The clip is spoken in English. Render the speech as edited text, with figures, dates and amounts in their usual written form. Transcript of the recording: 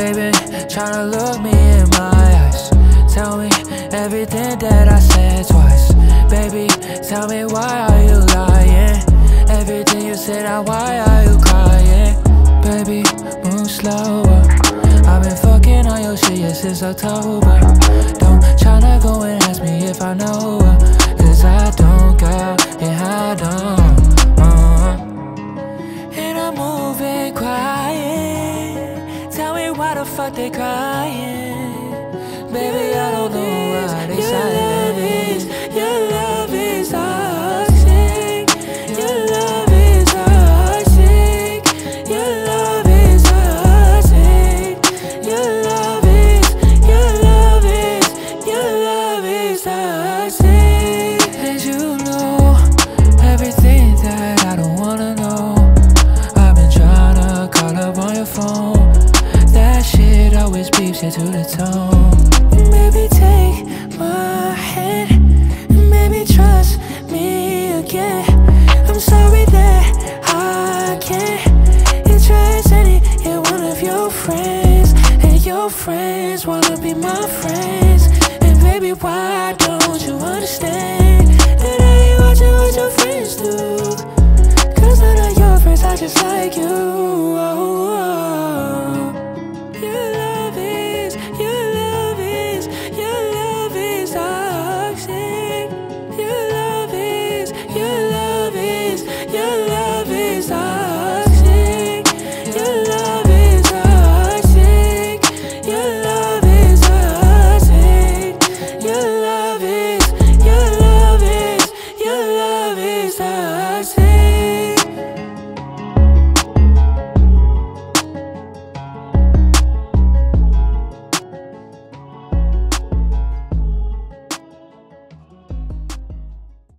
They've been tryna look me in my eyes, tell me everything that I said twice. Baby, tell me why are you lying? Everything you said, now why are you crying? Baby, move slower. I've been fucking on your shit, yeah, since October. Don't tryna go and ask me if I know her, cause I don't, girl, yeah, I don't. And I'm moving quiet. Tell me why the fuck they crying? Baby, I don't know why they silent. Your love is toxic. Your love is toxic. Your love is toxic. Your love is toxic. And you know everything that I don't wanna know. I've been tryna call up on your phone. That shit always beeps you to the tone. Maybe take my hand and maybe trust me again. I'm sorry that I can't trust any one of your friends, and your friends wanna be my friends. And baby, why don't you understand that I ain't watching what your friends do? Cause none of your friends are just like you.